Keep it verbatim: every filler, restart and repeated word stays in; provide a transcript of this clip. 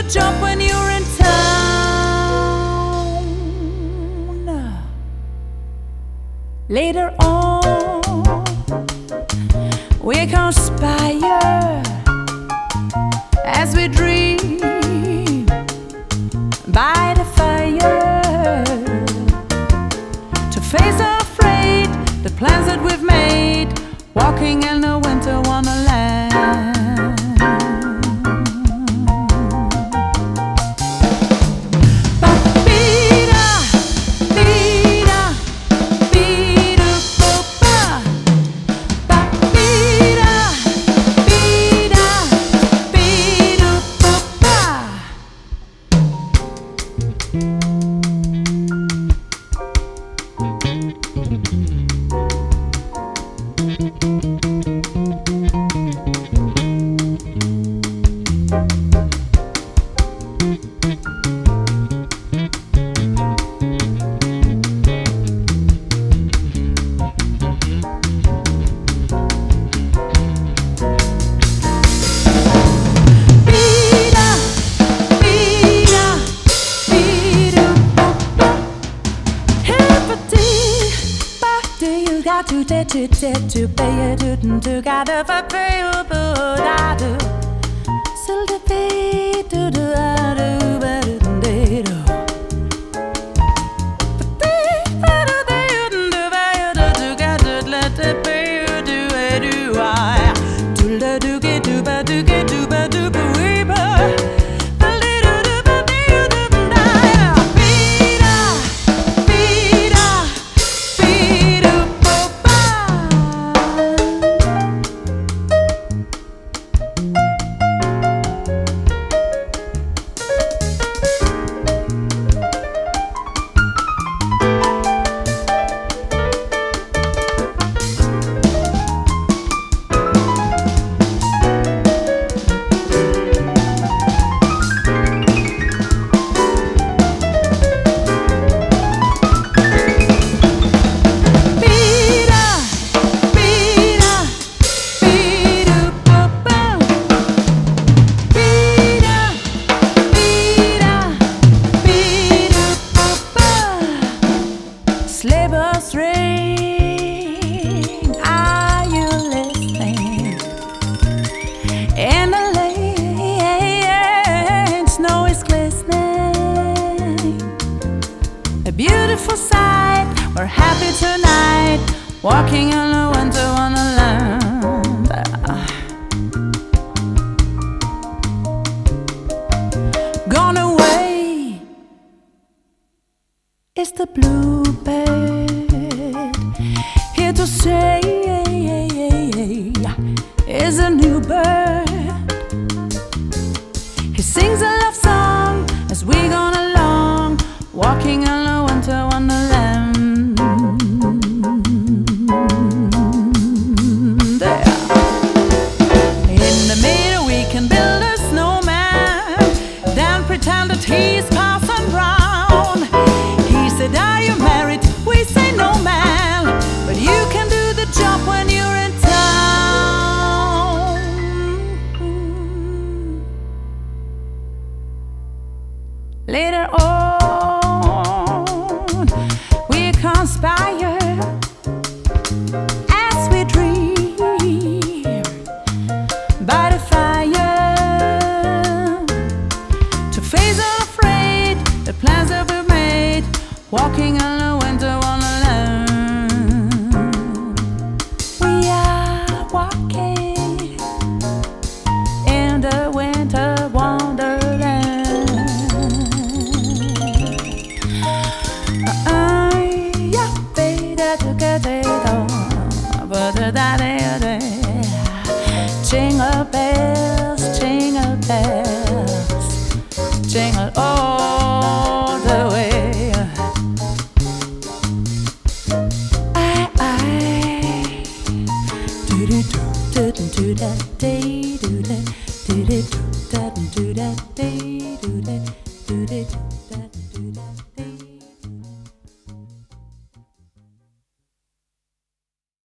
job when you're in town. Later on, we conspire as we dream by the fire to face our fate, the plans that we've made, walking in a winter wonderland. To to to to to pay to to gotta pay you but I do still the pay to do I do but they do but they but they do pay to do gotta let the pay you do I do I to let do get to but do get to but do but we but sleigh bells ring, are you listening? In the lane, snow is glistening. A beautiful sight, we're happy tonight, walking on a winter wonderland. Gone away is the bluebird, here to say is a new bird. He sings a love song as we gone along, walking on a winter wonderland. There. In the middle we can build a snowman, then pretend that he's passing round. He said, are you married? We say no, man, but you can do the job when you're in town. Later on, we conspire as we dream by the fire to face our fate, the plans that we made, walking on a winter wonderland. We are walking in the winter wonderland. Uh, yeah, baby, together, but that jingle bells, jingle bells, jingle all the way. Do do do do that day, do that, do that, do that, do that day, do that, do that.